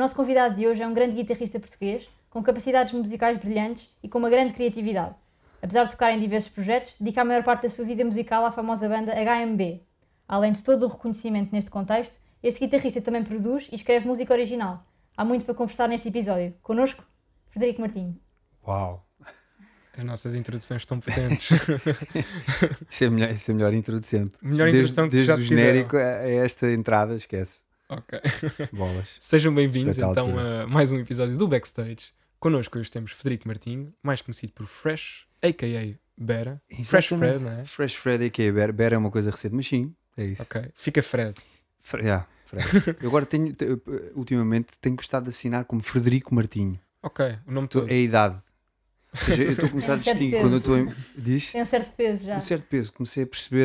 nosso convidado de hoje é um grande guitarrista português, com capacidades musicais brilhantes e com uma grande criatividade. Apesar de tocar em diversos projetos, dedica a maior parte da sua vida musical à famosa banda HMB. Além de todo o reconhecimento neste contexto, este guitarrista também produz e escreve música original. Há muito para conversar neste episódio. Connosco, Frederico Martinho. Uau! As nossas introduções estão potentes. Isso é a melhor intro de sempre. Melhor introdução que desde já o te genérico fizeram. a esta entrada, esquece. Ok. Bolas. Sejam bem-vindos Respeito à então altura. a mais um episódio do Backstage. Connosco hoje temos Frederico Martinho, mais conhecido por Fresh, a.k.a. Bera. Fresh Exatamente. Fred, não é? Fresh Fred, a.k.a. Bear é uma coisa recente, mas sim, é isso. Ok. Fica Fred. Fred. Eu agora ultimamente tenho gostado de assinar como Frederico Martinho. Ok, o nome todo. É a idade. Ou seja, eu estou a começar a Tem um certo distinguir. peso. Quando eu estou em... Diz? Tem um certo peso já. Um certo peso. Comecei a perceber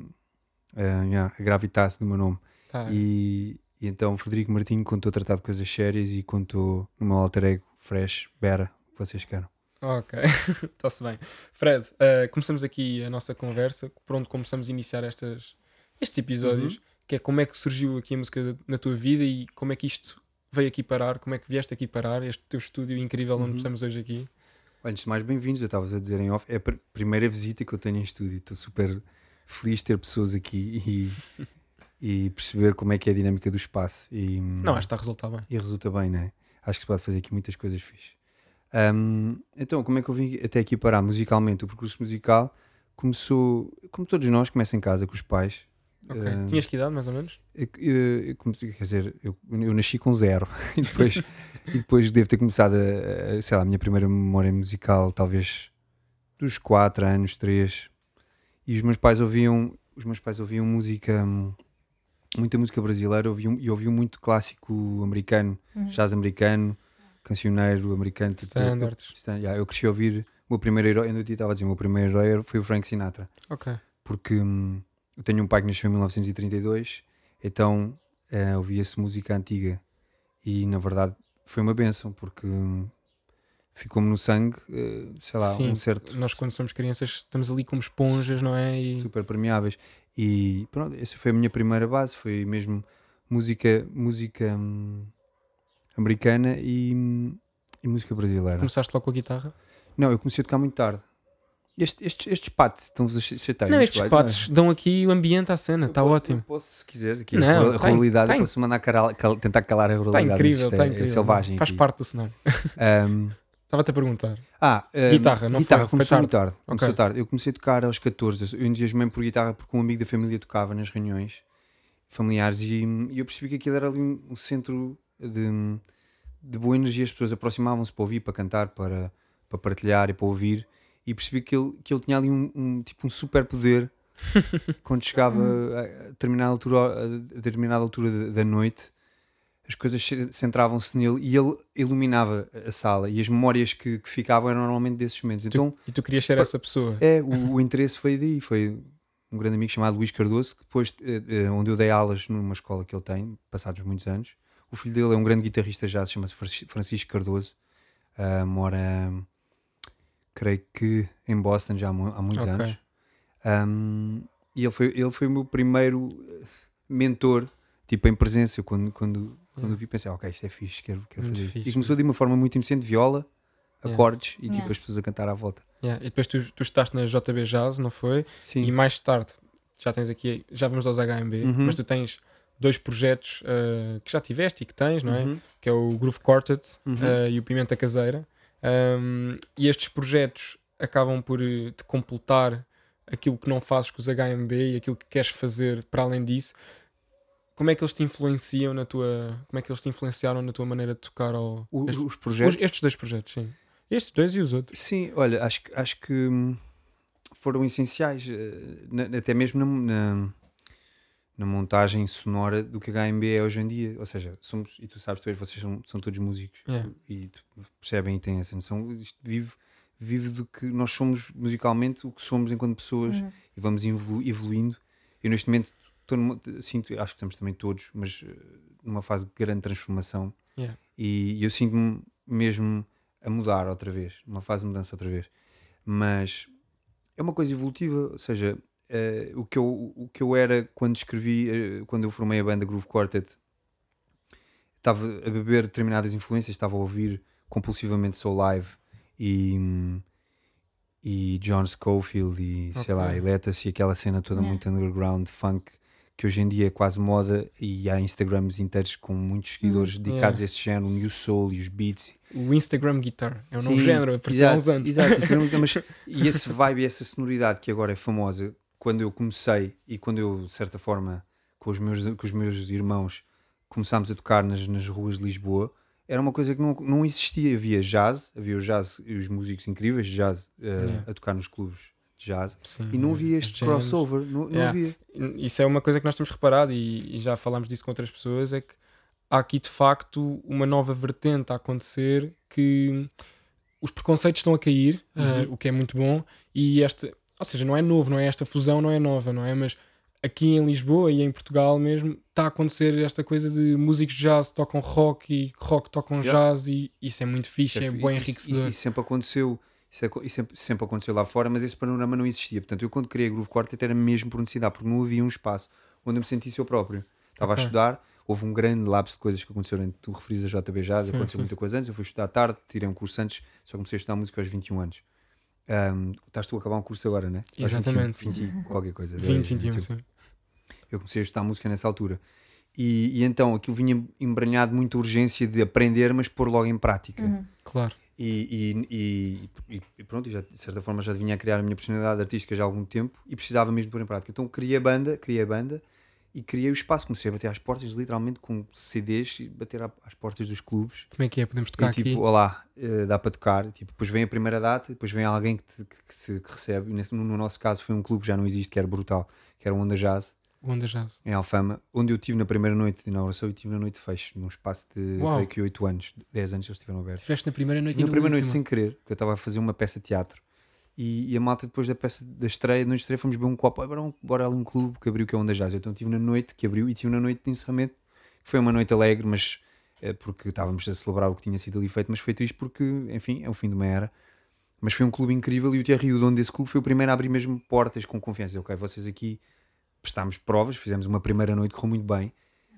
a gravitas do meu nome. Tá. E então Frederico Martinho, quando estou a tratar de coisas sérias e quando estou no meu alter ego Fresh, Bera, o que vocês queiram. Ok, está-se bem. Fred, começamos aqui a nossa conversa, por onde começamos a iniciar estes episódios, que é como é que surgiu aqui a música na tua vida e como é que isto veio aqui parar, como é que vieste aqui parar, este teu estúdio incrível onde estamos hoje aqui. Antes de mais, bem-vindos. Eu estava a dizer em off, é a primeira visita que eu tenho em estúdio. Estou super feliz de ter pessoas aqui e perceber como é que é a dinâmica do espaço. Não, acho que está a resultar bem. E resulta bem, não é? Acho que se pode fazer aqui muitas coisas fixe. Então, como é que eu vim até aqui parar? Musicalmente, o percurso musical começou, como todos nós, começa em casa com os pais. Ok. Tinhas que idade, mais ou menos? Quer dizer, eu nasci com 0 e depois devo ter começado sei lá, a minha primeira memória musical talvez dos 4 anos, 3, e os meus pais ouviam música, muita música brasileira, ouviam muito clássico americano, jazz americano, cancioneiro americano, Standards. eu cresci a ouvir. O meu primeiro herói, ainda estava a dizer, o meu primeiro herói foi o Frank Sinatra, Ok. porque eu tenho um pai que nasceu em 1932, então ouvia-se música antiga e na verdade foi uma bênção, porque ficou-me no sangue, sei lá, Sim, um certo nós quando somos crianças estamos ali como esponjas, não é? E... super permeáveis, e pronto, essa foi a minha primeira base, foi mesmo música americana e música brasileira. Começaste logo com a guitarra? Não, eu comecei a tocar muito tarde. Estes patos estão-vos a chatear. Não, estes patos dão aqui o ambiente à cena, está ótimo. Eu posso, se quiseres, aqui Não, a ruralidade, tá eu posso mandar tentar calar a Está ruralidade. incrível, Isto está é incrível. selvagem Faz aqui. parte do cenário. Estava-te a perguntar. Guitarra, não guitarra, foi? começou Foi muito tarde. Começou Ok. tarde. Eu comecei a tocar aos 14. Eu entusiasmei por guitarra porque um amigo da família tocava nas reuniões familiares e eu percebi que aquilo era ali um centro de boa energia. As pessoas aproximavam-se para ouvir, para cantar, para partilhar e para ouvir, e percebi que ele tinha ali tipo um super poder quando chegava a determinada altura da noite. As coisas centravam-se nele e ele iluminava a sala, e as memórias que ficavam eram normalmente desses momentos. Então, E tu querias ser essa pessoa? o interesse foi daí. Foi um grande amigo chamado Luís Cardoso, que depois, onde eu dei aulas numa escola que ele tem, passados muitos anos. O filho dele é um grande guitarrista jazz, chama-se Francisco Cardoso, mora, creio que em Boston já há muitos Ok. anos. E ele foi o meu primeiro mentor, tipo em presença. Quando vi, pensei, ok, isto é fixe, quero Muito fazer isto. fixe, E começou de uma forma muito inocente, viola, acordes e tipo Yeah. as pessoas a cantar à volta. Yeah. E depois tu estudaste na JB Jazz, não foi? Sim. E mais tarde, já tens aqui, já vamos aos HMB, mas tu tens 2 projetos que já tiveste e que tens, não é? Que é o Groove Quartet e o Pimenta Caseira. E estes projetos acabam por te completar aquilo que não fazes com os HMB e aquilo que queres fazer para além disso. Como é que eles te influenciam como é que eles te influenciaram na tua maneira de tocar Os projetos? estes 2 projetos, sim. Estes 2 e os outros. Sim, olha, acho que foram essenciais, até mesmo na montagem sonora do que a HMB é hoje em dia. Ou seja, e tu sabes, vocês são todos músicos, Yeah. e percebem e têm essa noção. Isto vive do que nós somos musicalmente, o que somos enquanto pessoas, e vamos evoluindo. Eu neste momento acho que estamos também todos, mas numa fase de grande transformação. Yeah. E eu sinto-me mesmo a mudar outra vez, uma fase de mudança outra vez. Mas é uma coisa evolutiva, ou seja, o que eu era quando escrevi, quando eu formei a banda Groove Quartet, estava a beber determinadas influências, estava a ouvir compulsivamente Soul Live e John Scofield e sei lá, Eletas e aquela cena toda muito underground, funk, que hoje em dia é quase moda, e há Instagrams inteiros com muitos seguidores dedicados a esse género, o New Soul e os beats. O Instagram Guitar é um novo género, apareceu há uns anos. Exato, mas, e esse vibe e essa sonoridade que agora é famosa, quando eu comecei e quando eu, de certa forma, com os meus irmãos começámos a tocar nas ruas de Lisboa, era uma coisa que não existia. Havia o jazz e os músicos incríveis de jazz a tocar nos clubes de jazz. Sim, e não havia este crossover, não havia. Isso é uma coisa que nós temos reparado e já falámos disso com outras pessoas, é que há aqui de facto uma nova vertente a acontecer, que os preconceitos estão a cair, o que é muito bom, e ou seja, não é novo, não é esta fusão, não é nova, não é? Mas aqui em Lisboa e em Portugal mesmo está a acontecer esta coisa de músicos de jazz tocam rock e rock tocam jazz, e isso é muito fixe, é bem enriquecedor. Isso sempre aconteceu. Isso sempre aconteceu lá fora, mas esse panorama não existia. Portanto, eu quando criei Groove Quartet era mesmo por necessidade, porque não havia um espaço onde eu me sentisse eu próprio. Estava a estudar, houve um grande lapso de coisas que aconteceram. Tu referis a JB Jazz, aconteceu muita coisa antes. Eu fui estudar à tarde, tirei um curso antes, só comecei a estudar música aos 21 anos. Estás tu a acabar um curso agora, né? Exatamente. 20 qualquer coisa. 21, sim. Eu comecei a estudar música nessa altura. E então aquilo vinha embranhado de muita urgência de aprender, mas pôr logo em prática. Claro. E pronto, já, de certa forma já vinha a criar a minha personalidade artística já há algum tempo e precisava mesmo de pôr em prática. Então criei a banda e criei o espaço. Comecei a bater às portas, literalmente com CDs, e bater às portas dos clubes. Como é que é? Podemos tocar e, tipo, aqui? Olá, dá para tocar. Tipo, depois vem a primeira data, depois vem alguém que recebe. E no nosso caso foi um clube que já não existe, que era brutal, que era o Onda Jazz. Em Alfama, onde eu estive na primeira noite de inauguração e estive na noite de fecho, num espaço de creio que 8 anos, 10 anos eles estiveram abertos. Estiveste na primeira noite? Na primeira noite sem querer, porque eu estava a fazer uma peça de teatro e a malta depois da peça da estreia, na estreia fomos beber um copo, bora ali um clube que abriu, que é Onda Jazz. Então estive na noite que abriu e estive na noite de encerramento, que foi uma noite alegre, mas porque estávamos a celebrar o que tinha sido ali feito, mas foi triste porque, enfim, é o fim de uma era. Mas foi um clube incrível e o Thierry, o dono desse clube, foi o primeiro a abrir mesmo portas com confiança. Ok, vocês aqui prestámos provas, fizemos uma primeira noite, correu muito bem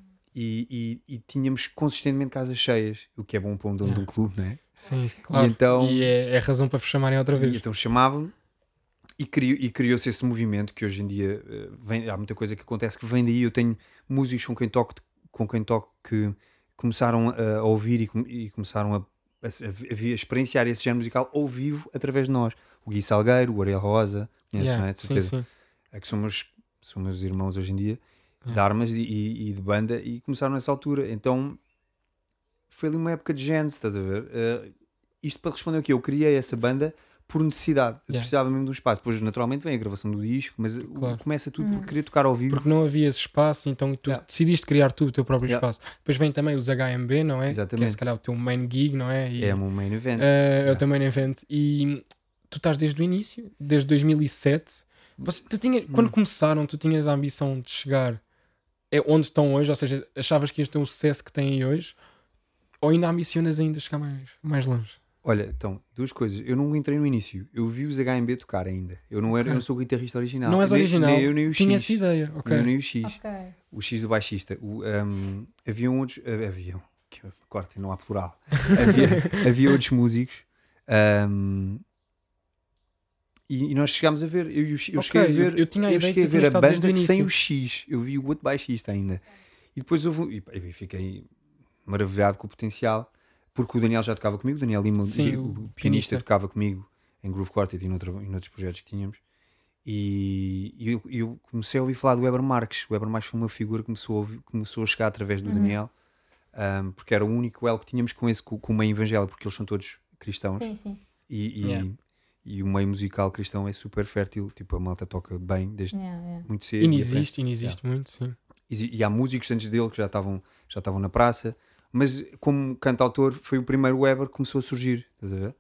e tínhamos consistentemente casas cheias, o que é bom para um dono de um clube, não é? Sim, claro. E é a razão para vos chamarem outra vez. E então chamavam-me e criou-se esse movimento que hoje em dia há muita coisa que acontece que vem daí. Eu tenho músicos com quem toco que começaram a ouvir e começaram a experienciar esse género musical ao vivo através de nós. O Gui Salgueiro, o Ariel Rosa, conheces, não é? De certeza. Sim. É que são meus irmãos hoje em dia, de armas e de banda, e começaram nessa altura. Então foi ali uma época de gênese, estás a ver? Isto para responder o que eu criei essa banda por necessidade. Eu precisava mesmo de um espaço. Depois naturalmente vem a gravação do disco, mas começa tudo por querer tocar ao vivo. Porque não havia esse espaço, então tu decidiste criar tu o teu próprio espaço. Depois vem também os HMB, não é? Exatamente. Que é se calhar o teu main gig, não é? É o meu main event. É o teu main event. E tu estás desde o início, desde 2007. Quando começaram, tu tinhas a ambição de chegar onde estão hoje, ou seja, achavas que ias ter o sucesso que têm hoje, ou ainda ambicionas ainda chegar mais longe? Olha, então, duas coisas. Eu não entrei no início, eu vi os HMB tocar ainda. Eu não sou o guitarrista original. Não és original? Nem eu, nem o X. Tinha essa ideia, ok. Nem o X. O X do baixista. Havia outros... que cortem, não há plural. havia outros músicos... E nós chegámos a ver, eu cheguei a ver, eu tinha a ideia que ver a banda sem o X, eu vi o outro baixista ainda. E depois e fiquei maravilhado com o potencial, porque o Daniel já tocava comigo, o Daniel Lima, o pianista, tocava comigo em Groove Quartet e em outros projetos que tínhamos. E eu comecei a ouvir falar do Weber Marques. O Weber Marques foi uma figura que começou a chegar através do Daniel, porque era o único elo que tínhamos com o meio evangélico, porque eles são todos cristãos. Sim. E o meio musical cristão é super fértil, tipo, a malta toca bem desde muito cedo. E existe muito, sim. E há músicos antes dele que já estavam na praça, mas como cantautor foi o primeiro Weber que começou a surgir, estás a ver?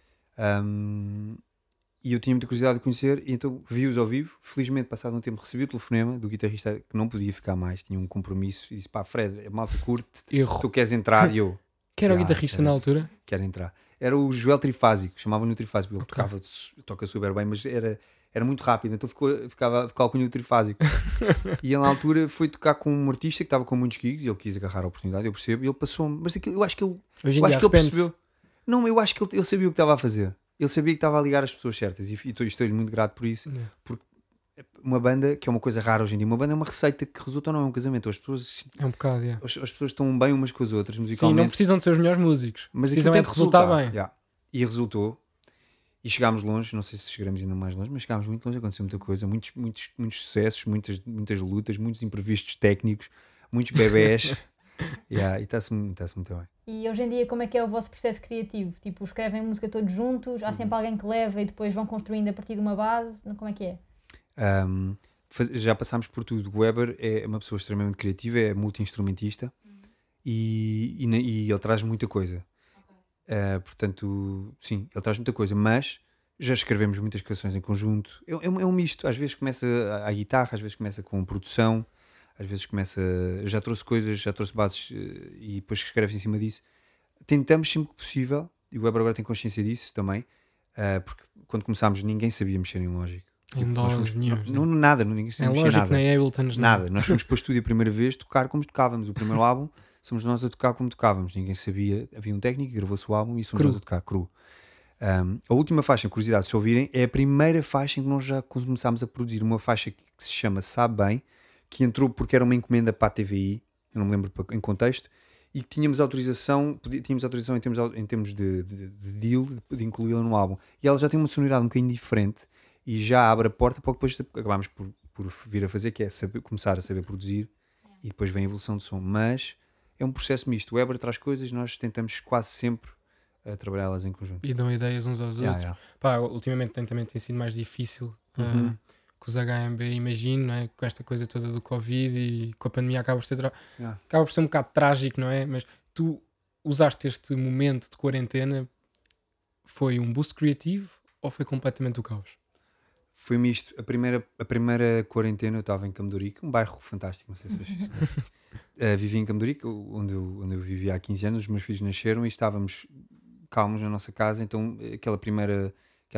E eu tinha muita curiosidade de conhecer, e então vi-os ao vivo. Felizmente, passado um tempo, recebi o telefonema do guitarrista que não podia ficar mais, tinha um compromisso, e disse: pá, Fred, a malta curte, tu queres entrar? E eu... Que era o guitarrista na altura? Quero entrar. Era o Joel Trifásico, chamavam-no Trifásico, ele toca super bem, mas era era muito rápido, então ficava alcunha trifásico. E ele na altura foi tocar com um artista que estava com muitos gigs e ele quis agarrar a oportunidade, eu percebo, e ele passou-me, mas eu acho que ele, ele percebeu. Não, eu acho que ele sabia o que estava a fazer. Ele sabia que estava a ligar as pessoas certas e estou-lhe muito grato por isso, porque uma banda, que é uma coisa rara hoje em dia, uma banda é uma receita que resulta ou não é um casamento. As pessoas, é um bocado, as pessoas estão bem umas com as outras musicalmente. Sim, não precisam de ser os melhores músicos, mas precisam é de resultar bem. E resultou. E chegámos longe, não sei se chegaremos ainda mais longe, mas chegámos muito longe, aconteceu muita coisa, muitos sucessos, muitas lutas, muitos imprevistos técnicos, muitos bebés. E está-se muito bem. E hoje em dia como é que é o vosso processo criativo? Tipo, escrevem música todos juntos, há sempre alguém que leva e depois vão construindo a partir de uma base? Como é que é? Já passámos por tudo. O Weber é uma pessoa extremamente criativa, é multi-instrumentista e ele traz muita coisa. Portanto, sim, ele traz muita coisa, mas já escrevemos muitas canções em conjunto. É um misto, às vezes começa a guitarra, às vezes começa com produção, às vezes começa. Já trouxe coisas, já trouxe bases e depois escreve em cima disso. Tentamos sempre que possível, e o Weber agora tem consciência disso também, porque quando começámos ninguém sabia mexer em Logic. Em dólares, nada, ninguém sabia mexer Logic, nada. Nem Ableton, nada. Nós fomos para o estúdio a primeira vez tocar como tocávamos. O primeiro álbum somos nós a tocar como tocávamos. Ninguém sabia. Havia um técnico que gravou-se o álbum e somos nós a tocar cru. A última faixa, curiosidade, se ouvirem, é a primeira faixa em que nós já começámos a produzir. Uma faixa que se chama Sabe Bem, que entrou porque era uma encomenda para a TVI, eu não me lembro em contexto, e que tínhamos autorização em termos de deal de incluí-la no álbum. E ela já tem uma sonoridade um bocadinho diferente e já abre a porta para depois acabámos por vir a fazer, que é começar a saber produzir e depois vem a evolução do som. Mas é um processo misto. O Weber traz coisas, nós tentamos quase sempre trabalhá-las em conjunto. E dão ideias uns aos outros. Pá, ultimamente também tem sido mais difícil com os HMB, imagino, não é? Com esta coisa toda do Covid e com a pandemia acaba por ser um bocado trágico, não é? Mas tu usaste este momento de quarentena, foi um boost criativo ou foi completamente o caos? Foi misto. A primeira quarentena eu estava em Camdorique, um bairro fantástico, não sei se vocês conhecem. Vivi em Camdorique, onde eu vivia há 15 anos, os meus filhos nasceram e estávamos calmos na nossa casa, então aquela primeira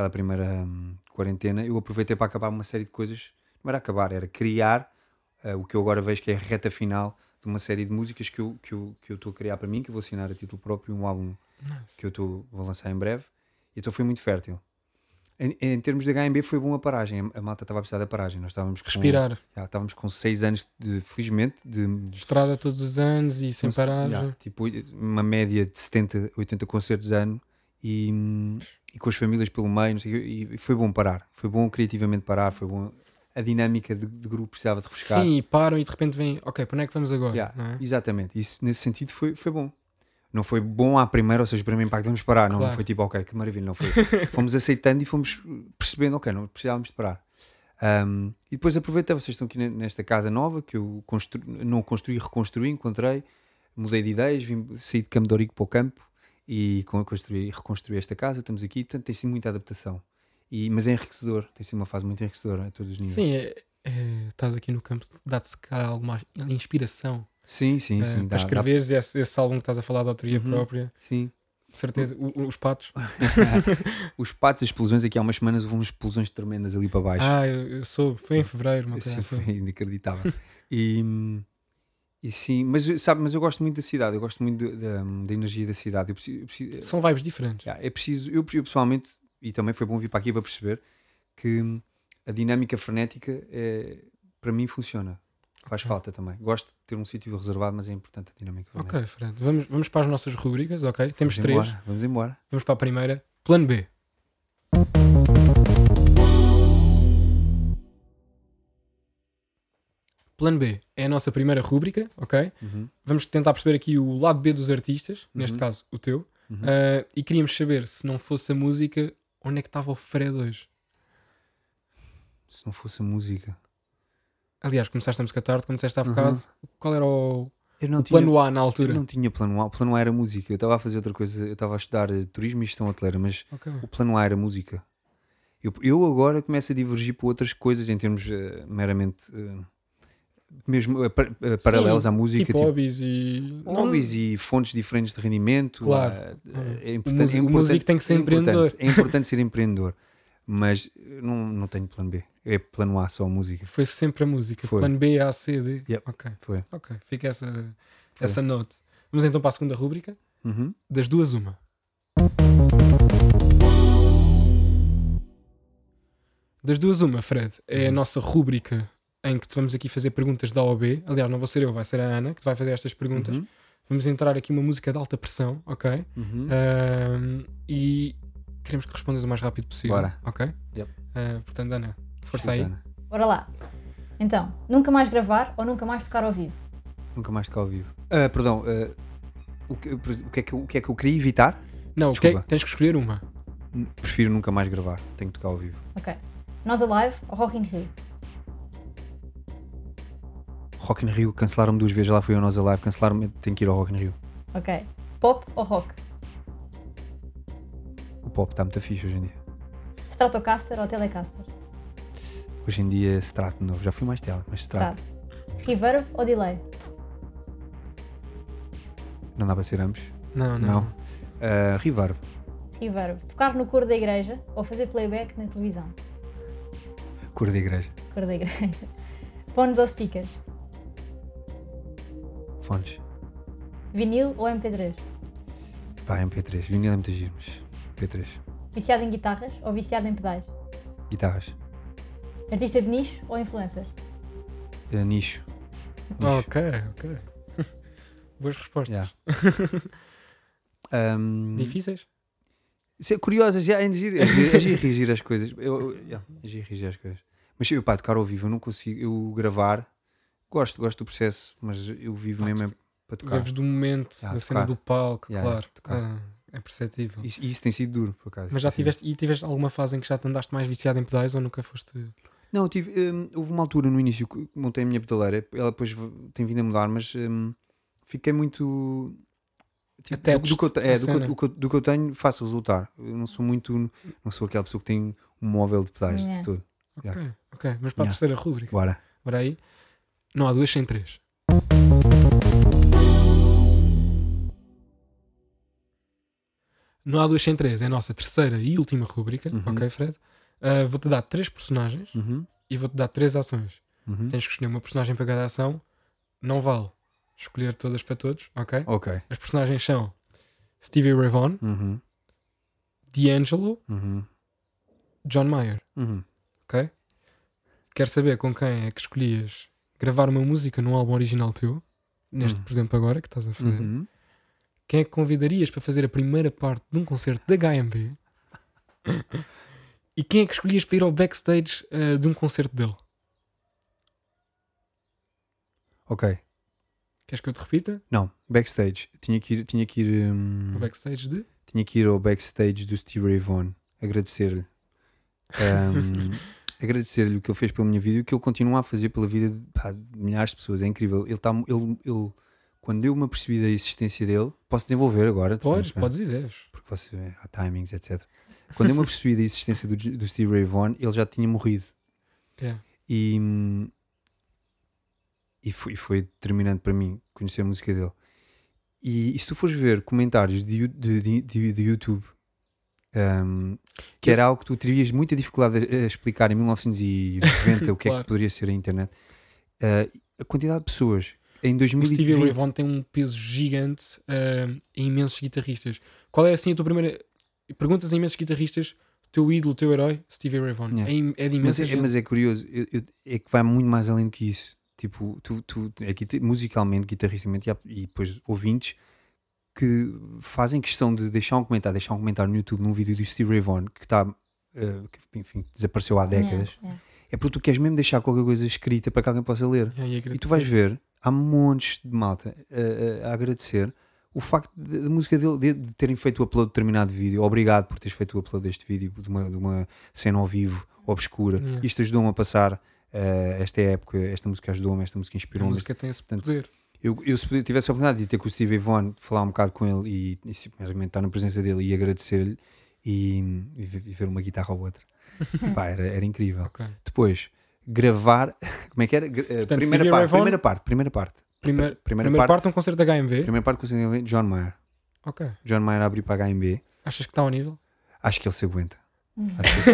quarentena eu aproveitei para acabar uma série de coisas. Não era acabar, era criar o que eu agora vejo que é a reta final de uma série de músicas que eu estou a criar para mim, que eu vou assinar a título próprio, um álbum que eu vou lançar em breve, e então foi muito fértil. Em termos de HMB foi bom a paragem, a malta estava a precisar da paragem, nós estávamos respirar. Estávamos com 6 anos felizmente de estrada todos os anos e sem parar, tipo uma média de 70, 80 concertos ano e com as famílias pelo meio, não sei, e foi bom parar, foi bom criativamente parar, foi bom, a dinâmica de grupo precisava de refrescar. Sim, param e de repente vêm, ok, para onde é que vamos agora? Não é? Exatamente, isso nesse sentido foi bom. Não foi bom à primeira, ou seja, para mim impacto, vamos parar. Claro. Não foi tipo, ok, que maravilha, não foi. Fomos aceitando e fomos percebendo, ok, não precisávamos de parar. E depois aproveitei, vocês estão aqui nesta casa nova, que eu não construí, reconstruí, encontrei, mudei de ideias, saí de Campo de Ourique para o campo e reconstruí esta casa, estamos aqui, portanto tem sido muita adaptação. Mas é enriquecedor, tem sido uma fase muito enriquecedora a todos os níveis. Sim, estás aqui no campo, dá-te se calhar alguma inspiração. Sim. Para escreveres esse álbum que estás a falar da autoria própria. Sim. De certeza. Os patos. Os patos, as explosões, aqui há umas semanas houve umas explosões tremendas ali para baixo. Eu soube. Foi em fevereiro, uma coisa assim. Foi inacreditável. E sim, mas eu gosto muito da cidade, eu gosto muito da energia da cidade. São vibes diferentes. É preciso, eu pessoalmente, e também foi bom vir para aqui para perceber que a dinâmica frenética para mim funciona. Faz falta também. Gosto de ter um sítio reservado, mas é importante a dinâmica. Ok, Fred. Vamos para as nossas rubricas, ok? Temos três. Vamos embora. Vamos para a primeira. Plano B. Plano B é a nossa primeira rúbrica, ok? Vamos tentar perceber aqui o lado B dos artistas, neste caso o teu. E queríamos saber, se não fosse a música, onde é que estava o Fred hoje? Se não fosse a música... Aliás, começaste a música tarde, como disseste há bocado, qual era o plano A na altura? Eu não tinha plano A, o plano A era música. Eu estava a fazer outra coisa, eu estava a estudar turismo e gestão hoteleira, mas o plano A era música. Eu agora começo a divergir para outras coisas em termos meramente mesmo paralelos à música. Tipo hobbies e fontes diferentes de rendimento. Claro. É importante, o músico tem que ser empreendedor. É importante ser empreendedor. Mas não tenho plano B. É plano A, só a música. Foi sempre a música. Foi. Plano B, A, C, D. Yep. Ok. Foi. Ok. Fica essa note. Vamos então para a segunda rúbrica. Uhum. Das duas, uma. Das duas, uma, Fred. É a nossa rúbrica em que te vamos aqui fazer perguntas da A ou B. Aliás, não vou ser eu, vai ser a Ana que te vai fazer estas perguntas. Uhum. Vamos entrar aqui uma música de alta pressão, ok? Uhum. E queremos que respondas o mais rápido possível. Bora. Ok? Yep. Portanto, Ana, força aí. Ana. Bora lá. Então, nunca mais gravar ou nunca mais tocar ao vivo? Nunca mais tocar ao vivo. Perdão, o que é que eu queria evitar? Não, Desculpa. tens que escolher uma. Prefiro nunca mais gravar. Tenho que tocar ao vivo. Ok. Nós Alive ou Rock in Rio? Rock in Rio, cancelaram-me 2 vezes. Lá fui ao Nós Alive, cancelaram-me. Tenho que ir ao Rock in Rio. Ok. Pop ou rock? O pop está muito fixe hoje em dia. Stratocaster ou Telecaster? Hoje em dia, Strat de novo. Já fui mais tela, mas Strat. Reverb ou delay? Não dá para ser ambos. Não. Reverb. Reverb. Tocar no coro da igreja ou fazer playback na televisão? Cor da igreja. Coro da igreja. Fones ou speakers? Fones. Vinil ou MP3? Pá, MP3. Vinil é muito giro, mas MP3. Viciado em guitarras ou viciado em pedais? Guitarras. Artista de nicho ou influencer? Nicho. Ok. Boas respostas. Yeah. Difíceis? Curiosas, já é giro. É giro reagir as coisas. É giro reagir as coisas. Mas eu, pá, tocar ao vivo, eu não consigo. Eu gravar, gosto do processo, mas eu vivo mesmo é para tocar. Vives do momento, da cena do palco, claro. É perceptível. Isso tem sido duro, por acaso. Mas já tiveste alguma fase em que já te andaste mais viciado em pedais ou nunca foste... Não, houve uma altura no início que montei a minha pedaleira, ela depois tem vindo a mudar, mas fiquei muito... do que eu tenho, faço resultar. Eu não sou aquela pessoa que tem um móvel de pedais de todo. Ok. Mas para a terceira rúbrica. Bora aí. Não há 2 sem 3. Não há 2 sem 3. É a nossa terceira e última rúbrica. Ok, Fred? Vou-te dar 3 personagens e vou-te dar 3 ações. Tens que escolher uma personagem para cada ação. Não vale escolher todas para todos, ok? As personagens são Stevie Ray Vaughan, D'Angelo, John Mayer. Ok? Quero saber com quem é que escolhias gravar uma música num álbum original teu, neste, por exemplo, agora que estás a fazer. Quem é que convidarias para fazer a primeira parte de um concerto da HMB? E quem é que escolhias para ir ao backstage de um concerto dele? Ok. Queres que eu te repita? Não, backstage. Tinha que ir Ao backstage de? Tinha que ir ao backstage do Stevie Ray Vaughan, agradecer-lhe. Agradecer-lhe o que ele fez pela minha vida e o que ele continua a fazer pela vida de milhares de pessoas. É incrível. Ele, quando eu me apercebi da existência dele, posso desenvolver agora? Podes e deves. Porque há timings, etc. Quando eu me apercebi da existência do Stevie Ray Vaughan, ele já tinha morrido. Yeah. E foi determinante para mim conhecer a música dele. E se tu fores ver comentários de YouTube, que era algo que tu terias muita dificuldade a explicar em 1990 o que é que poderia ser a internet, a quantidade de pessoas em 2020... O Stevie Ray Vaughan tem um peso gigante em imensos guitarristas. Qual é assim a tua primeira... Perguntas a imensos guitarristas, o teu ídolo, o teu herói, Stevie Ray Vaughan. Yeah. É de imensa gente. Mas é curioso, é que vai muito mais além do que isso. Tipo, musicalmente, guitarristicamente, e depois ouvintes que fazem questão de deixar um comentário no YouTube num vídeo do Stevie Ray Vaughan que está, enfim, desapareceu há décadas. É porque tu queres mesmo deixar qualquer coisa escrita para que alguém possa ler. E tu vais ver, há montes de malta a agradecer o facto da música dele, de terem feito o upload de determinado vídeo. Obrigado por teres feito o upload deste vídeo, de uma cena ao vivo, obscura. Isto ajudou-me a passar esta época, esta música ajudou-me, esta música inspirou-me. A música tem esse poder. Eu se tivesse a oportunidade de ter com o Stevie Vaughan, falar um bocado com ele e simplesmente estar na presença dele e agradecer-lhe e ver uma guitarra ou outra. Pá, era incrível. Okay. Depois, gravar, como é que era? Portanto, primeira parte. Primeira parte de um concerto da HMB. Primeira parte do concerto da HMB, John Mayer. Ok. John Mayer a abrir para a HMB. Achas que está ao nível? Acho que ele se aguenta. Acho que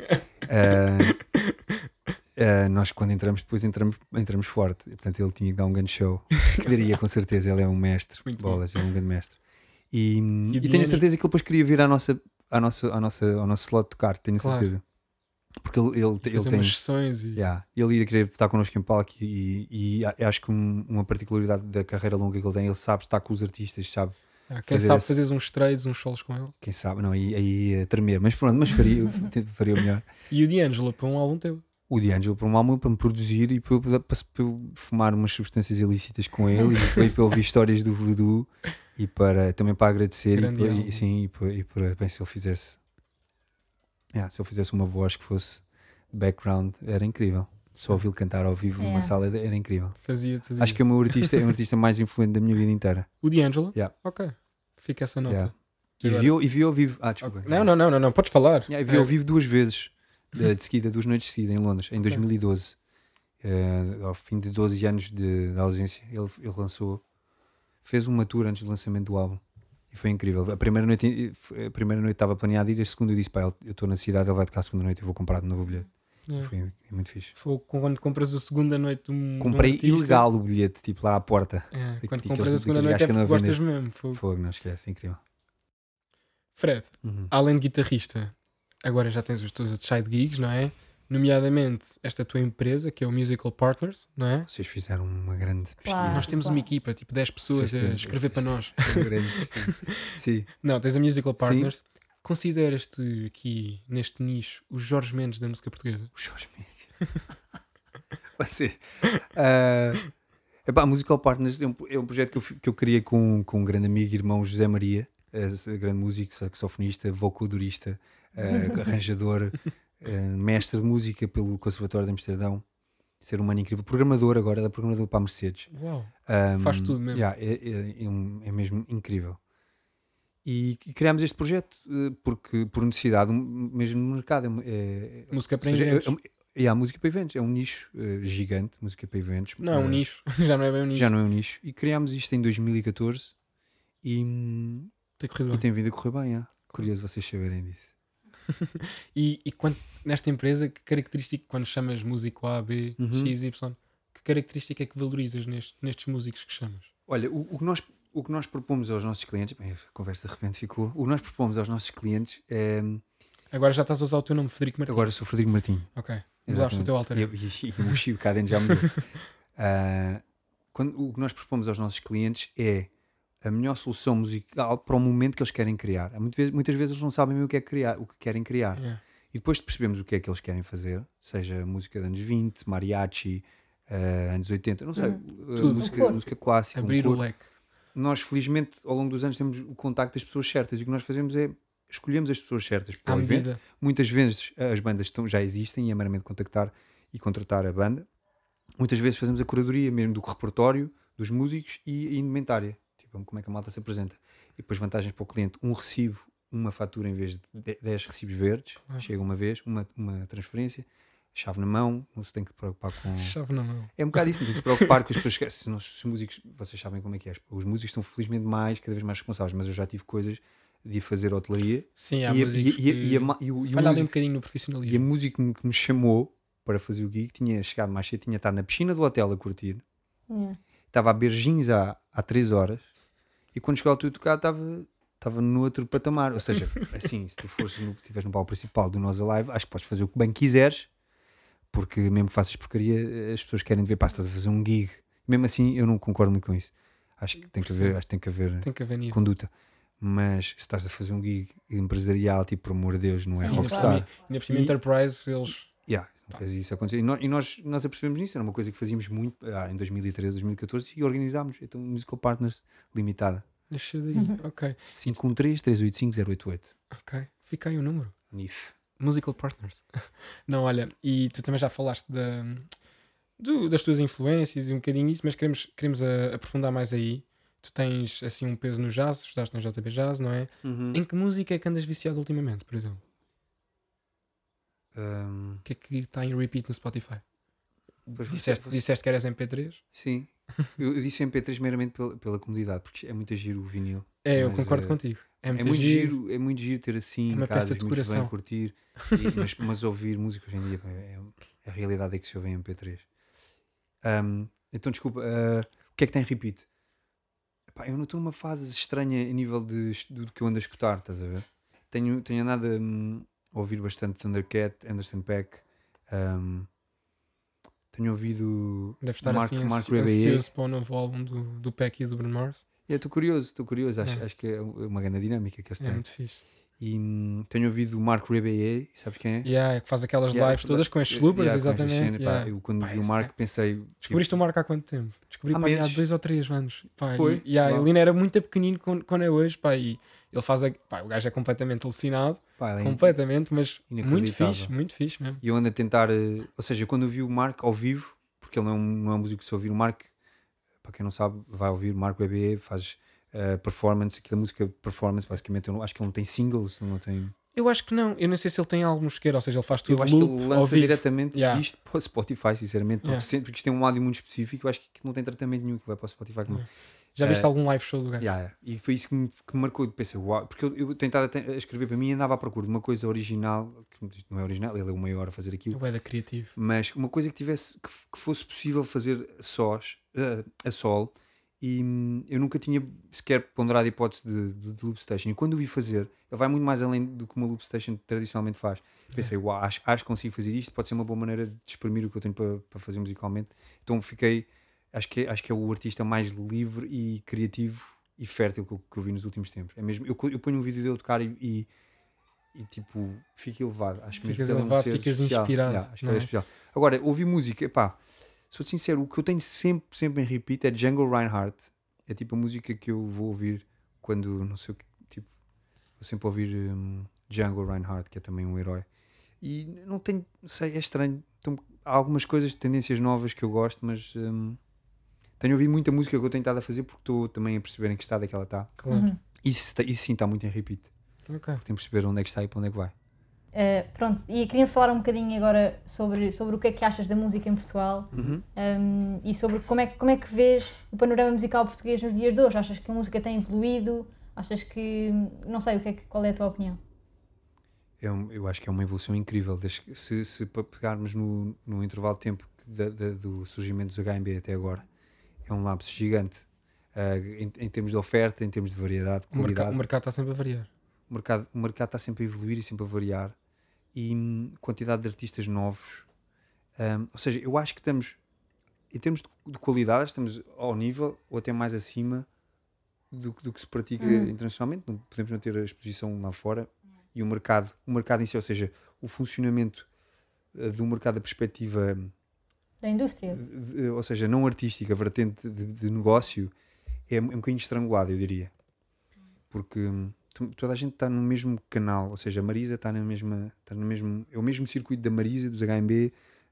nós quando entramos, depois entramos forte. Portanto, ele tinha que dar um grande show. Que daria, com certeza. Ele é um mestre. Muito Bolas, é um grande mestre. E o tenho a certeza que ele depois queria vir ao nosso slot de tocar. Tenho a Claro. certeza. Porque ele fazer tem. umas sessões e... Ele iria querer estar connosco em palco e acho que uma particularidade da carreira longa que ele tem, ele sabe estar com os artistas, sabe? Quem sabe fazer uns trades, uns solos com ele. Quem sabe, não, aí a tremer, mas pronto, mas faria o melhor. E o D'Angelo para um álbum teu. O D'Angelo para um álbum, para me produzir e para eu fumar umas substâncias ilícitas com ele e para eu ouvir histórias do voodoo e também para agradecer e para bem, se ele fizesse uma voz que fosse background, era incrível. Só ouvi-lo cantar ao vivo numa sala era incrível. Fazia tudo. Acho que é o meu artista, é um artista mais influente da minha vida inteira. O D'Angelo? Yeah. Ok. Fica essa nota. Yeah. E vi ao vivo. Desculpa. Não, podes falar. E vi ao vivo 2 vezes, de seguida, 2 noites de seguida, em Londres, em 2012. Ao fim de 12 anos de ausência, ele fez uma tour antes do lançamento do álbum. E foi incrível. A primeira noite estava planeada ir, a segunda eu disse, pá, eu estou na cidade, ele vai tocar a segunda noite, eu vou comprar de novo o bilhete. Foi muito fixe. Foi quando compras a segunda noite comprei ilegal o bilhete, tipo lá à porta. Quando compras a segunda noite é porque gostas mesmo. Fogo, não esquece, incrível. Fred, além de guitarrista, agora já tens os teus side gigs, não é? Nomeadamente esta tua empresa, que é o Musical Partners, não é? Vocês fizeram uma grande pesquisa. Claro. Nós temos uma equipa, tipo 10 pessoas a escrever para nós. Sim. Não, tens a Musical Partners. Sim. Consideras-te aqui, neste nicho, o Jorge Mendes da música portuguesa? O Jorge Mendes. A Musical Partners é um projeto que eu criei com um grande amigo e irmão, José Maria, grande músico, saxofonista, vocodurista, arranjador, mestre de música pelo Conservatório de Amsterdão, ser humano incrível, programador agora, é programador para a Mercedes. Uau, faz tudo mesmo. É mesmo incrível. E criámos este projeto porque, por necessidade, mesmo no mercado. Música para eventos. A música para eventos. É um nicho gigante, música para eventos. Não é um nicho, já não é bem um nicho. Já não é um nicho. E criámos isto em 2014 e tem vindo a correr bem. Curioso vocês saberem disso. E quando, nesta empresa, que característica, quando chamas músico A, B, X, Y, que característica é que valorizas nestes músicos que chamas? Olha, o que nós propomos aos nossos clientes, bem, a conversa de repente ficou, o que nós propomos aos nossos clientes é... Agora já estás a usar o teu nome, Frederico Martins. Agora sou Frederico Martins. Ok, usaste o teu alter ego. E o Chico cá dentro já mudou. O que nós propomos aos nossos clientes é a melhor solução musical para o momento que eles querem criar. Muitas vezes eles não sabem o que querem criar. Yeah. E depois de percebermos o que é que eles querem fazer, seja música de anos 20, mariachi, anos 80, não sei, música clássica. Abrir o leque. Nós, felizmente, ao longo dos anos temos o contacto das pessoas certas e o que nós fazemos é escolhemos as pessoas certas para o evento. Muitas vezes as bandas já existem e é meramente contactar e contratar a banda. Muitas vezes fazemos a curadoria mesmo do repertório, dos músicos e a indumentária. Tipo, como é que a malta se apresenta. E depois vantagens para o cliente. Um recibo, uma fatura em vez de 10 recibos verdes. Chega uma vez, uma transferência. Chave na mão, não se tem que preocupar com... Chave na mão. É um bocado isso, não tem que se preocupar com as pessoas. Se os músicos, vocês sabem como é que é. Os músicos estão felizmente cada vez mais responsáveis, mas eu já tive coisas de fazer hotelaria. Sim, há músicos que falha ali um bocadinho no profissionalismo. E a música que me chamou para fazer o gig tinha chegado mais cedo, tinha estado na piscina do hotel a curtir. Estava a beijinhos há 3 horas e quando chegou ao teu tocar estava no outro patamar. Ou seja, assim, se tu estiveres no palco principal do Nós Alive, acho que podes fazer o que bem quiseres. Porque mesmo que faças porcaria, as pessoas querem te ver, pá, estás a fazer um gig. Mesmo assim, eu não concordo muito com isso. Acho que tem que haver conduta. Mas se estás a fazer um gig empresarial, tipo, por amor de Deus, não é rockstar. Ainda por cima, Enterprise, eles... Isso acontecer. E nós apercebemos nisso, era uma coisa que fazíamos muito em 2013, 2014 e organizámos. Então, Musical Partners Limitada. Deixa daí, ok. 513-385-088. Ok, fica aí o número. NIF. Musical Partners. Não, olha, e tu também já falaste das tuas influências e um bocadinho isso, mas queremos aprofundar mais aí. Tu tens assim um peso no jazz, estudaste no JB Jazz, não é? Em que música é que andas viciado ultimamente, por exemplo? O que é que está em repeat no Spotify? Disseste que eras MP3? Sim, eu disse MP3 meramente pela comodidade, porque é muito giro o vinil. Eu Mas, concordo contigo. É é muito muito giro. giro, é muito giro ter assim É em uma casa, peça os de miúdos vêm coração. curtir, mas ouvir música hoje em dia é a realidade é que se ouve em MP3. Então, desculpa, o que é que tem repeat? Epá, eu não estou numa fase estranha a nível do que eu ando a escutar, estás a ver? Tenho andado a ouvir bastante Thundercat, Anderson .Paak, um, tenho ouvido Deve estar Mark Rebier. ansioso para o novo álbum do Peck e do Bruno Mars. Estou curioso, acho que é uma grande dinâmica que eles É têm. muito fixe. E tenho ouvido o Mark Rebier, sabes quem é? É que faz aquelas lives todas com as loopers, exatamente. Eu quando vi o Mark pensei... Descobriste o Mark há quanto tempo? Descobri Há há meses. 2 ou 3 anos. Pá, Foi? ele ainda era muito pequenino quando é hoje. Pá, e ele faz. O gajo é completamente alucinado. Pá, ele é Completamente, mas inacreditável. muito fixe mesmo. E eu ando a tentar... ou seja, quando eu vi o Mark ao vivo, porque ele não é um músico que se ouvir o Mark, para quem não sabe, vai ouvir o Mark Rebier, faz performance, aquela música performance, basicamente, eu acho que ele não tem singles, não tem... Eu acho que não. Eu não sei se ele tem álbum sequer, ou seja, ele faz tudo Eu acho que loop ele ao lança vivo. diretamente isto para o Spotify, sinceramente, porque isto tem um áudio muito específico, eu acho que não tem tratamento nenhum que vai para o Spotify. Já viste algum live show do gajo? E foi isso que me marcou. Pensei, uau, porque eu tentava a escrever para mim e andava à procura de uma coisa original, que não é original, ele é o maior a fazer aquilo. É da criativo. Mas uma coisa que tivesse que fosse possível fazer a solo. E eu nunca tinha sequer ponderado a hipótese de loop station. E quando o vi fazer, ele vai muito mais além do que uma loop station tradicionalmente faz. Pensei, uau, acho que consigo fazer isto, pode ser uma boa maneira de exprimir o que eu tenho para fazer musicalmente. Então fiquei, acho que é o artista mais livre e criativo e fértil que eu vi nos últimos tempos. É mesmo, eu ponho um vídeo dele tocar e tipo, fico elevado. Acho que ficas mesmo elevado, ser ficas especial. inspirado. Acho que ele é especial. Agora, ouvir música, epá, sou sincero, o que eu tenho sempre em repeat é Django Reinhardt. É tipo a música que eu vou ouvir quando, não sei o que, tipo, vou sempre ouvir Django Reinhardt, que é também um herói. E não tenho, não sei, é estranho. Então, há algumas coisas, tendências novas que eu gosto, mas tenho ouvido muita música que eu tenho estado a fazer porque estou também a perceber em que estado é que ela está. Claro. Isso sim está muito em repeat. Okay. Porque tenho que perceber onde é que está e para onde é que vai. Pronto, e queria falar um bocadinho agora sobre o que é que achas da música em Portugal e sobre como é que vês o panorama musical português nos dias de hoje. Achas que a música tem evoluído? Achas que... não sei, qual é a tua opinião? Eu acho que é uma evolução incrível. Se pegarmos no intervalo de tempo do surgimento dos HMB até agora, é um lapso gigante em termos de oferta, em termos de variedade, qualidade. O mercado está sempre a variar. O mercado está sempre a evoluir e sempre a variar. E quantidade de artistas novos. Ou seja, eu acho que estamos, em termos de qualidade, estamos ao nível ou até mais acima do que se pratica internacionalmente. Não podemos não ter a exposição lá fora. E o mercado em si, ou seja, o funcionamento do mercado da perspectiva da indústria, ou seja, não artística, a vertente de negócio é um bocadinho estrangulado, eu diria, porque toda a gente está no mesmo canal, ou seja, a Marisa está no mesmo, é o mesmo circuito da Marisa, dos HMB,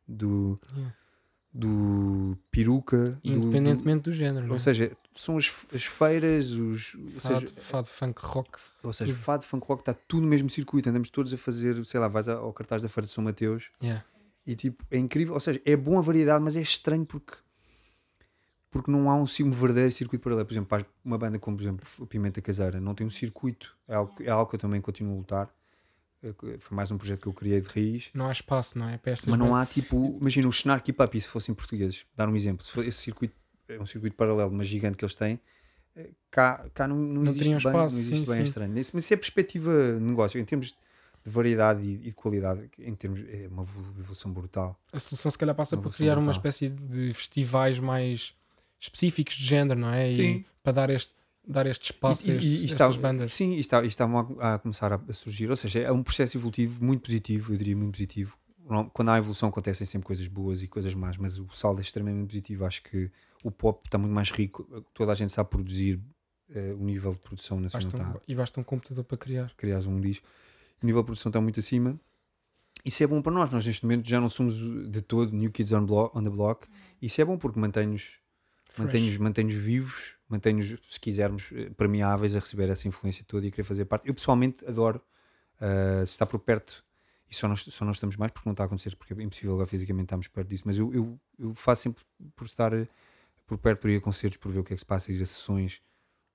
do Peruca, independentemente do género, não é? Ou seja, são as feiras, fado, funk, rock, ou seja, fado, funk, rock, está tudo no mesmo circuito, andamos todos a fazer, sei lá, vais ao cartaz da Feira de São Mateus e tipo, é incrível, ou seja, é bom a variedade, mas é estranho porque não há um verdadeiro circuito paralelo. Por exemplo, para uma banda como, por exemplo, a Pimenta Caseira, não tem um circuito, é algo que eu também continuo a lutar. Foi mais um projeto que eu criei de raiz. Não há espaço, não é? Mas não há tipo, imagina o Snark e Papi se fossem portugueses, dar um exemplo, se for esse circuito é um circuito paralelo, mas gigante que eles têm, cá não existe bem, espaço, não existe sim, bem, é estranho. Mas isso é perspectiva de negócio, em termos de variedade e de qualidade, em termos, é uma evolução brutal. A solução se calhar passa por criar uma espécie de festivais mais específicos de género, não é? E para dar este espaço a estas bandas. Sim, e estavam a começar a surgir, ou seja, é um processo evolutivo muito positivo, eu diria muito positivo. Quando há evolução acontecem sempre coisas boas e coisas más, mas o saldo é extremamente positivo. Acho que o pop está muito mais rico, toda a gente sabe produzir, o nível de produção nacional e basta um computador para criar um disco, o nível de produção está muito acima. Isso é bom para nós neste momento já não somos de todo New Kids on the Block. Isso é bom porque mantém-nos vivos, mantém-nos, se quisermos, permeáveis a receber essa influência toda e a querer fazer parte. Eu pessoalmente adoro estar por perto, e só não estamos mais porque não está a acontecer, porque é impossível agora fisicamente estarmos perto disso, mas eu faço sempre por estar por perto, por ir a concertos, por ver o que é que se passa, ir a sessões,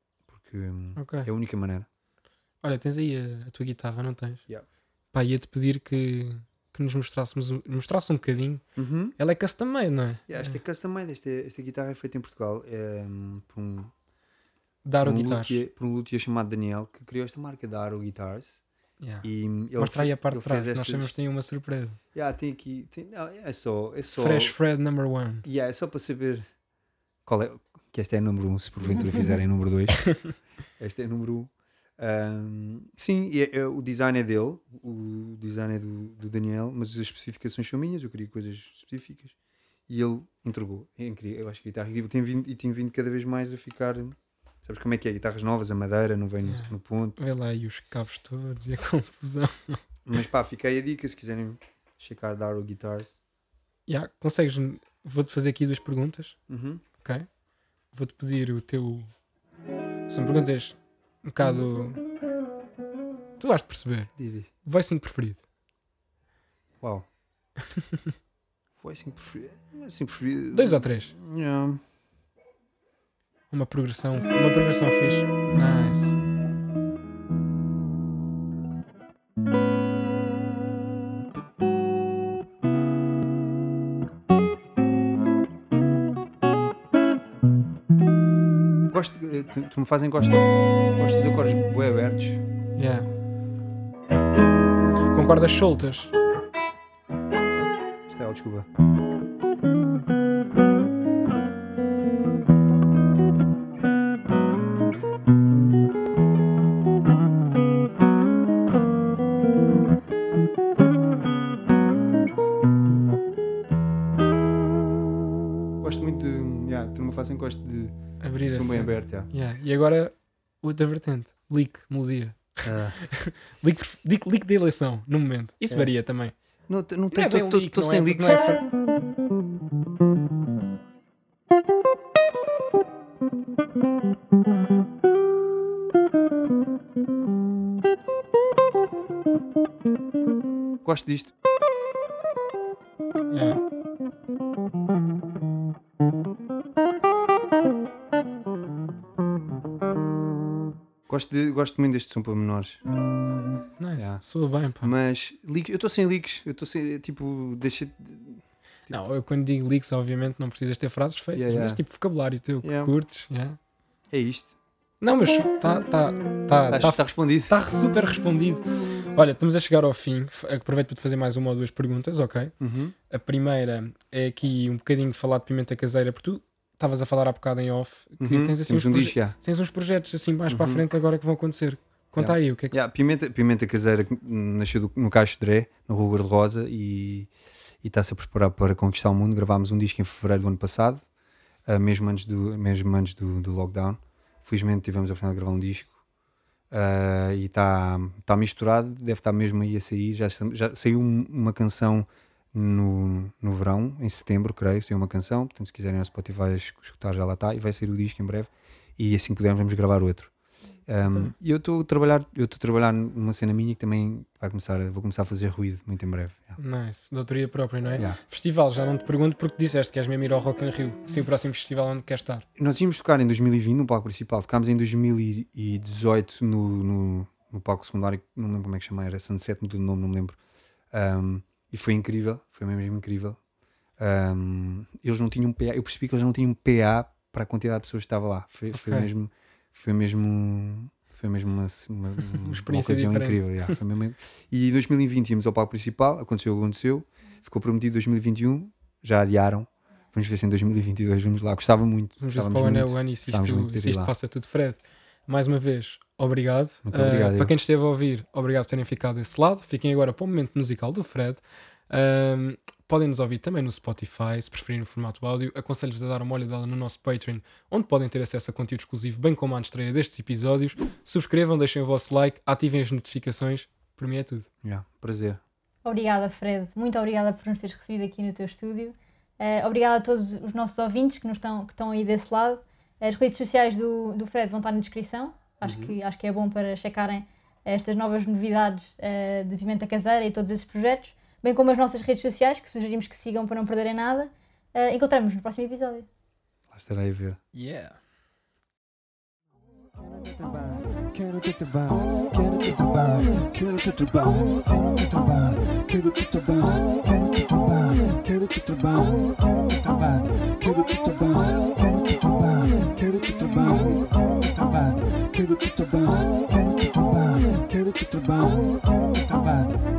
que é a única maneira. Olha, tens aí a tua guitarra, não tens? Yeah. Pá, ia-te pedir que nos mostrasse um bocadinho. Ela é custom made, não é? Esta é custom made, esta guitarra é feita em Portugal por um Daro Guitars. Por um luthier chamado Daniel, que criou esta marca Daro Guitars. Yeah. E ele mostra aí a parte de trás, estas... nós temos tem uma surpresa. Tem aqui, é só Fresh Fred number 1. É só para saber qual é, que esta é a número 1, se porventura fizerem número 2. Esta é a número 1. Sim, o design é dele, o design é do Daniel, mas as especificações são minhas, eu queria coisas específicas e ele entregou. É incrível, eu acho que a guitarra tem vindo cada vez mais a ficar. Sabes como é que é? Guitarras novas, a madeira não vem no ponto. Vê lá aí os cabos todos e a confusão. Mas pá, fica aí a dica se quiserem checar Daro Guitars. Consegues? Vou-te fazer aqui 2 perguntas. Ok? Vou-te pedir o teu. São perguntas um bocado. Tu vais-te perceber. Diz. Voicing preferido. Uau. Voicing preferido. 2 ou 3? Yeah. Uma progressão fixe. Nice. Tu me fazem gosto dos acordes bué abertos. Com cordas soltas. Estela, desculpa. Gosto muito de... tu me fazem gosto de... Abrir São assim. bem aberto, E agora, outra vertente. Leak, melodia. Leak da eleição, no momento. Isso varia também. Não tenho, estou sem leak. Gosto disto. Gosto muito deste som para menores. Nice. Soa bem, pá. Mas eu estou sem leaks. Eu estou sem, deixa... Não, eu quando digo leaks, obviamente não precisas ter frases feitas, mas tipo vocabulário teu que curtes. É isto. Não, mas está respondido. Está super respondido. Olha, estamos a chegar ao fim. Aproveito para te fazer mais 1 ou 2 perguntas, ok? A primeira é aqui um bocadinho de falar de pimenta caseira, porque tu estavas a falar há bocado em off que tens assim tens uns projetos assim mais para a frente agora que vão acontecer. Conta aí o que é que Pimenta caseira nasceu no Caixo de Dré, no Rua de Rosa, e está-se a preparar para conquistar o mundo. Gravámos um disco em fevereiro do ano passado, mesmo antes do lockdown. Felizmente tivemos a oportunidade de gravar um disco e está misturado, deve estar mesmo aí a sair. Já saiu uma canção no verão, em setembro, creio, saiu uma canção. Portanto, se quiserem ao Spotify escutar, já lá está, e vai sair o disco em breve, e assim que pudermos vamos gravar outro. E eu estou a trabalhar numa cena minha que também vou começar a fazer ruído muito em breve. Nice, de autoria própria, não é? Festival, já não te pergunto porque disseste que és mesmo ir ao Rock in Rio. Sim, o próximo festival onde queres estar? Nós íamos tocar em 2020 no palco principal, tocámos em 2018 no palco secundário, não me lembro como é que chama, era Sunset, mudou de nome, não me lembro. E foi incrível, foi mesmo incrível. Eles não tinham PA, eu percebi que eles não tinham PA para a quantidade de pessoas que estava lá. Foi mesmo uma experiência ocasião diferente. Incrível. Foi mesmo... E em 2020 íamos ao palco principal, aconteceu, ficou prometido 2021, já adiaram. Vamos ver se em 2022 vamos lá. Gostava muito. Vamos ver se para o ano é o ano e se isto passa tudo, Fred. Mais uma vez, obrigado. Muito obrigado. Para quem esteve a ouvir, obrigado por terem ficado desse lado. Fiquem agora para o momento musical do Fred. Podem nos ouvir também no Spotify, se preferirem no formato áudio. Aconselho-vos a dar uma olhada no nosso Patreon, onde podem ter acesso a conteúdo exclusivo, bem como à estreia destes episódios. Subscrevam, deixem o vosso like, ativem as notificações. Para mim é tudo. Prazer. Obrigada, Fred. Muito obrigada por nos teres recebido aqui no teu estúdio. Obrigada a todos os nossos ouvintes que estão aí desse lado. As redes sociais do Fred vão estar na descrição. Acho que é bom para checarem estas novas novidades de Pimenta Caseira e todos esses projetos, bem como as nossas redes sociais, que sugerimos que sigam para não perderem nada. Encontramos-nos no próximo episódio. Lá estarei a ver. Yeah. Quero te trabalhar, quero te trabalhar, quero te trabalhar, quero te trabalhar, quero te trabalhar, quero te trabalhar, quero te trabalhar, quero te trabalhar, quero te trabalhar, quero te trabalhar, quero te trabalhar, quero te trabalhar, quero te trabalhar, quero te trabalhar, quero te trabalhar.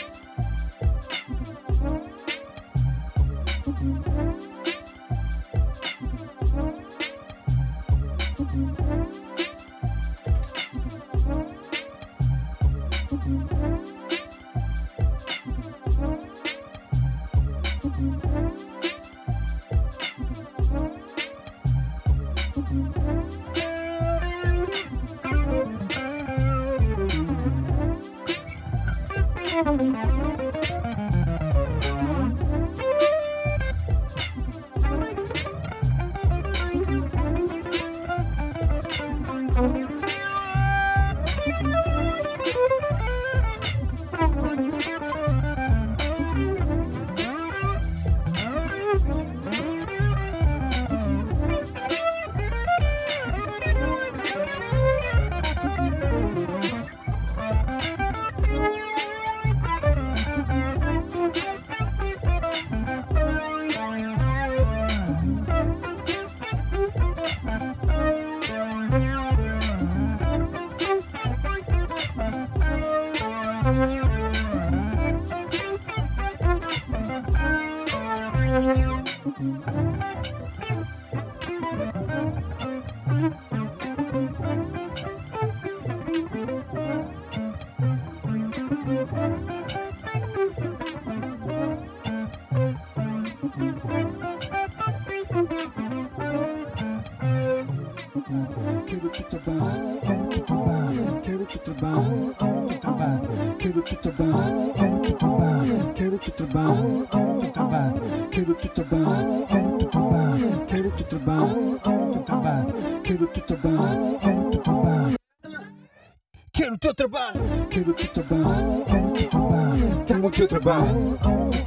Quero o teu trabalho, quero o teu trabalho, quero o teu trabalho, dá-me o teu trabalho,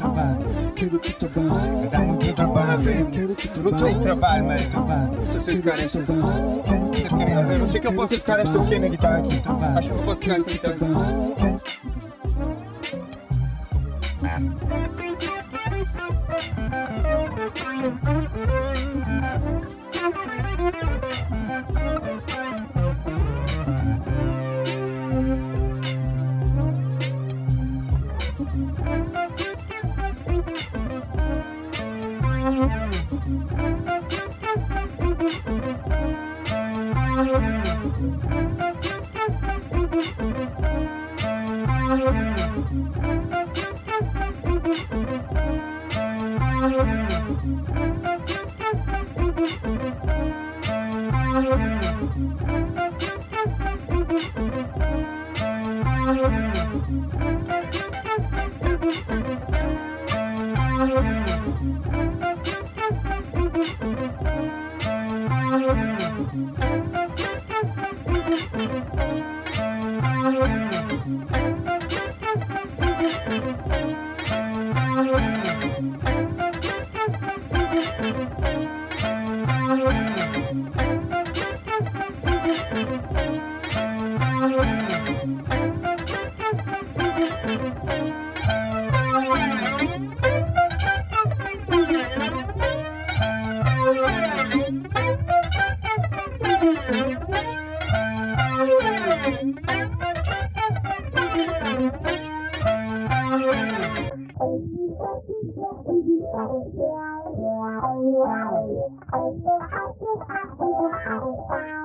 quero o teu trabalho, dá-me o teu trabalho, quero o teu trabalho, não tenho trabalho, mano. Se eu sei tocar esta, eu não sei que eu posso tocar esta pequena guitarra aqui, acho que eu posso tocar esta guitarra. Wow.